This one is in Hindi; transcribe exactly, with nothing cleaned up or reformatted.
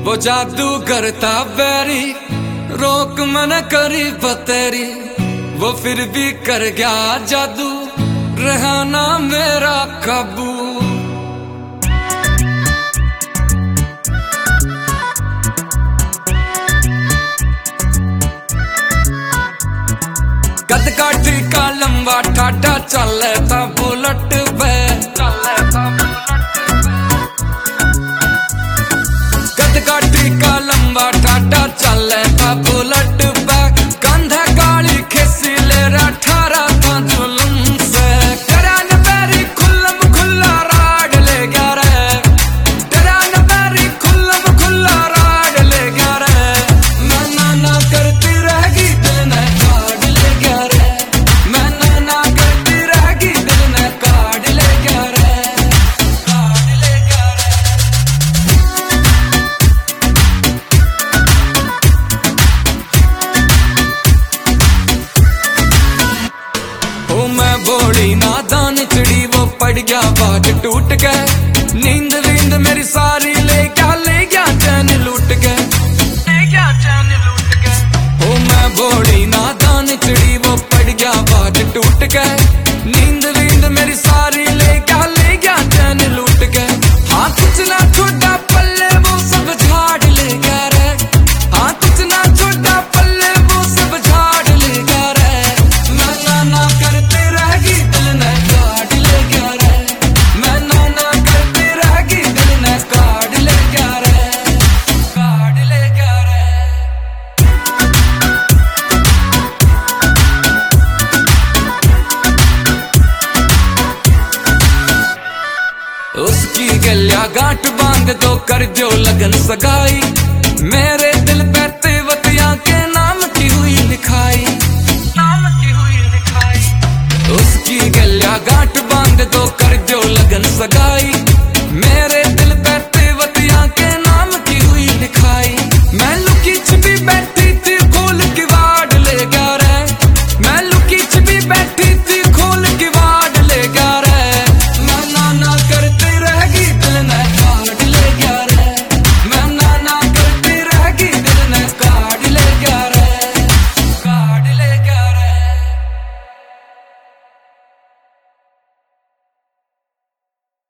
वो जादू करता बैरी, रोक मन करी बतेरी, वो फिर भी कर गया जादू, रहा ना मेरा काबू। कद काठी का लंबा ठाडा चले ता बुलट पे, चले ता कद काठी का लंबा ठाडा चले ता बुलट पे, कंधा काली खिसी ले रा ठारा ता जुलम से, करान बैरी खुल्लम खुल्ला राड ले गया रे, करान बैरी खुल्लम खुल्ला राड ले गया रे, मैं ना ना करती रहेगी दिल ने काट ले गया रे, मैं ना ना करती रहेगी दिल ने काट ले गया रे, काट ले गया रे। ओ मैं बोली नादान चिड़ी, वो पड़ गया बाट टूट के, नींद वींद मेरी सारी ले क्या ले गया चैन लूट के, ले गया चैन लूट के। ओ मैं बोली नादान चिड़ी, वो पड़ गया बाट टूट के, नींद वींद मेरी सारी ले क्या ले गया चैन लूट के। हाँ कुछ ना छोटा पल्ले वो सब झाड़ ले गया रे, हाँ कुछ ना छोटा पल्ले वो सब झाड़ ले गया रे, मैं ना ना करते रहेगी दिल ने काट ले गया रे, मैं ना ना करते रहेगी दिल ने काट ले गया रे, काट ले गया रे। उसकी गलिया गांठ बांध दो कर जो लगन सगाई, मेरे दिल पे तेवतिया के नाम की हुई लिखाई, नाम की हुई लिखाई। उसकी गलिया गांठ बांध दो